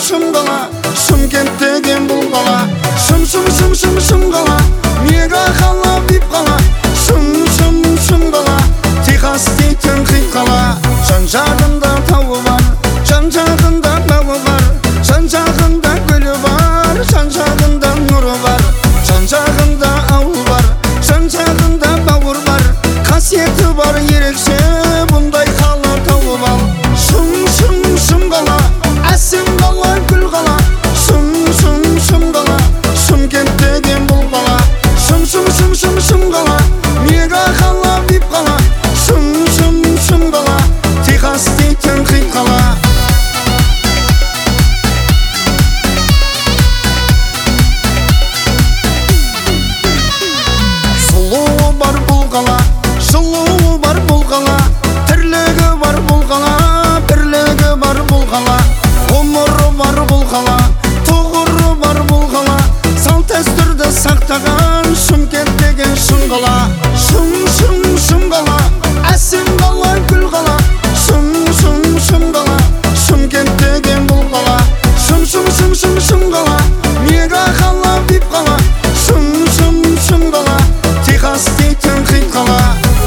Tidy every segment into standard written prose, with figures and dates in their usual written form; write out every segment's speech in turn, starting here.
шым қала, Шымкент деген бұл қала. Шым қала, мега қала, вип қала. Шым қала, Техас дейтін хит қала. Жан жағында тауы бар, жан жағында бауы бар, жан жағында гүлі бар, жан жағында нұры бар, жан жағында ауыл бар, жан жағында бауыр бар, қасиеті бар ерекше бұндай қала тауып ал. Шым қала, әсем қала, гүл қала. Шым қала, Шымкент деген бұл қала. Шым қала, мега қала, вип қала. Шым қала, Техас дейтін хит қала. Сұлуы бар бұл қала, жылуы бар бұл қала, тірлігі бар бұл қала, бірлігі бар бұл қала, ғұмыры бар бұл қала, тұғыры бар бұл қала, салт дәстүрді сақтаған Шымкент деген шын қала. Шым қала, әсем қала, гүл қала. Шым қала, Шымкент деген бұл қала. Шым қала, мега қала, вип қала. Шым қала, Техас дейтін хит қала.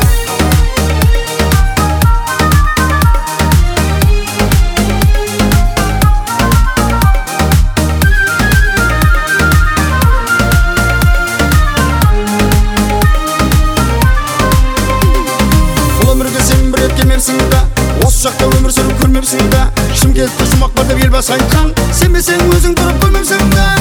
Бұл өмірге сен бір рет келмепсің да, осы жақта өмір сүріп көрмепсің да. Шымкентте жұмақ бар деп елбасы айтқан, сенбесең өзің тұрып көрмепсің да.